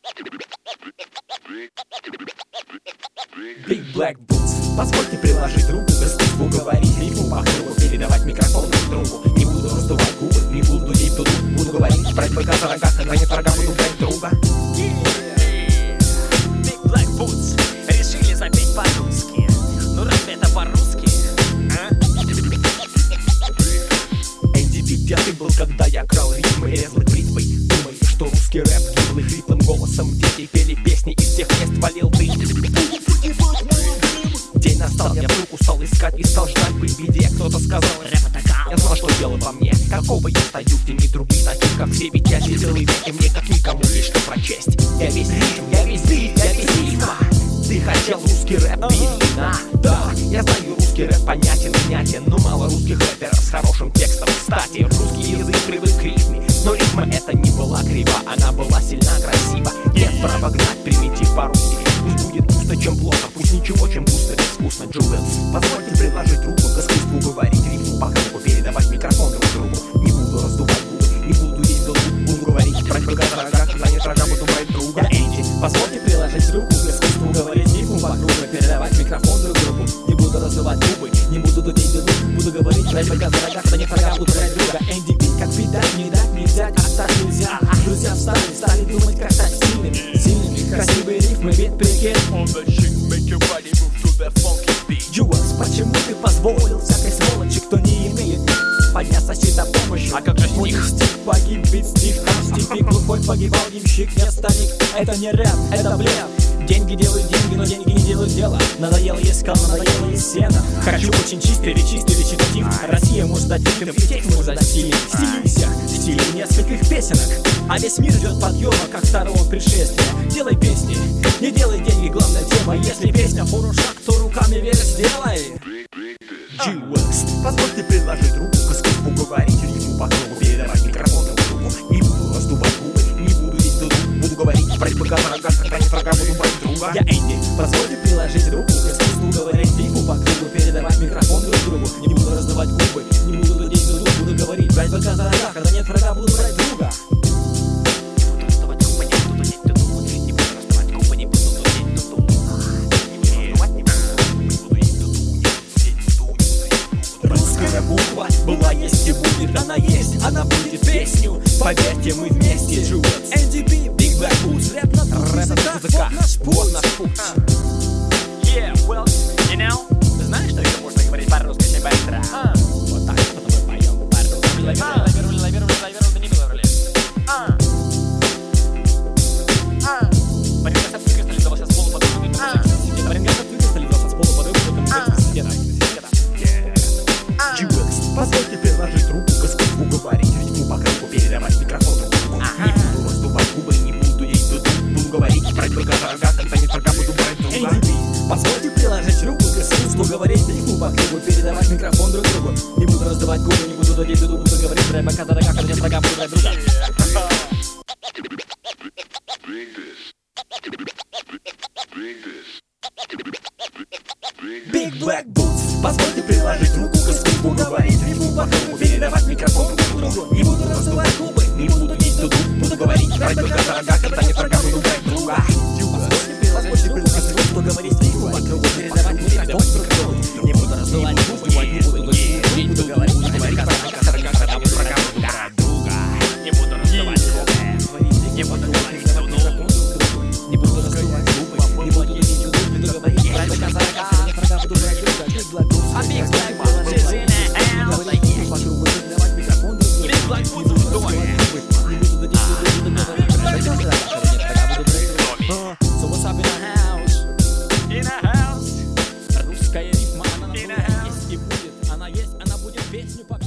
Big Black Boots. Позвольте приложить руку к искусству говорить рифму по кругу, передавать микрофон друг другу. Не буду раздувать губы, не буду дудеть туду. Буду говорить, брать быка за рога, когда нет врага, буду брать друга. Big Black Boots решили запеть по-русски. Ну разве это по-русски? NDB, где ты был, когда я крал ритмы, резал бритвой? Думали, что русский рэп гибл их хриплым голосом. Дети пели песни, из всех мест валил дым. День настал, я вдруг устал искать и стал ждать в беде. Кто-то сказал, рэп атака. Я знал, что дело во мне. Какого я стою в тени трубы, таких как все, ведь я сидел и веки, мне как никому есть что прочесть. Я весь ритм, я весь бит, я весь рифма. Ты хотел русский рэп, пелена. Да, я знаю, русский рэп понятен, внятен, но мало русских рэперов с хорошим текстом. Кстати, русский язык привык к рифме, но рифма эта не была крива, она была сильно красива. Нет права гнать примитив по-русски. Пусть будет пусто, чем плохо, пусть ничего, чем густо, безвкусно. Джулиус, позвольте предложить руку к искусству говорить рифму по кругу, передавать микрофон друг другу. Не буду раздувать губы, не буду есть долу, буду говорить, брать быка за рога, когда нет врага, буду брать друга. Я Энди, позвольте приложить руку к искусству говорить рифму по кругу, передавать микрофон друг другу. Не буду раздувать губы, не буду дудеть долу, буду говорить, брать быка за рога, когда нет врага, буду брать друга. Энди, как видать, не дать, не взять, остаться нельзя. Друзья встали, стали думать, как стать сильными, сильными. Красивые рифмы, ведь прикид. Юас, почему ты позволил всякой сволочи, кто не имеет подняться чьей-то помощи? А как же стих? Стих погиб, ведь стих там степи глухой погибал ямщик, не старик. Это не рэп, это блеф. Деньги делают деньги, но деньги не делают дело. Надоело есть скал, надоело есть сено. Хочу очень чистый речитатив. Россия может дать ритм, и текст может дать стиль. Стилей всех, стилей нескольких песенок. А весь мир ждет подъема, как второго пришествия. Делай песни, не делай деньги, главная тема. Если песня фурушак, то руками вверх сделай. G-Wax, позвольте предложить руку к искусству говорить рифму по кругу, передавать микрофон друг другу. Не буду раздувать губы, не буду есть дуду, буду говорить, брать быка за рога, когда нет врага, буду брать друга. Я Энди, позвольте приложить руку к искусству говорить рифму по кругу, передавать микрофон друг другу. Не буду раздувать губы, не буду дудеть дуду, буду говорить, брать быка за рога, когда нет врага, буду брать друга. Буква была, есть и будет, она есть, она будет песню. Поверьте, мы вместе. NDB, Big Black Boots, рэп на двух языках, вот наш путь. Yeah, well, you know, ты знаешь, что еще можно говорить по-русски очень быстро? Вот так, потом мы поем по-русски. Лавировали, не было в роли. Паренька выкристаллизовался с пола под позвольте приложить руку к искусству говорить рифму по кругу, передавать микрофон друг другу. Не буду раздувать губы, не буду есть дуду, буду говорить, брать быка за рога, когда нет врага, буду брать друга. Позвольте приложить руку к искусству говорить рифму по кругу, передавать микрофон друг другу. Не буду раздувать губы, не буду дудеть дуду, буду говорить, брать быка за рога, когда нет врага, буду брать друга. Big Black Boots, позвольте приложить руку к искусству говорить рифму по кругу, передавать микрофон друг другу. Не буду раздувать губы, не буду дудеть дуду, буду говорить, брать быка за рога, когда нет врага, буду брать друга. Позвольте приложить руку к искусству говорить рифму по кругу, передавать микрофон друг другу. Не буду раздувать губы, не буду дудеть дуду, буду говорить, брать быка за рога, когда нет врага, буду брать друга. Не буду раздувать губы, не буду говорить дуду, не буду раздувать губы, не буду дудеть дуду, буду говорить, брать быка за рога, когда нет врага, буду брать друга. А Big Black Boots is in the house. Big Black Boots в доме. So what's up in the house? In the house. Русская рифма, она In the house. есть и будет. Она есть, она будет песню пока.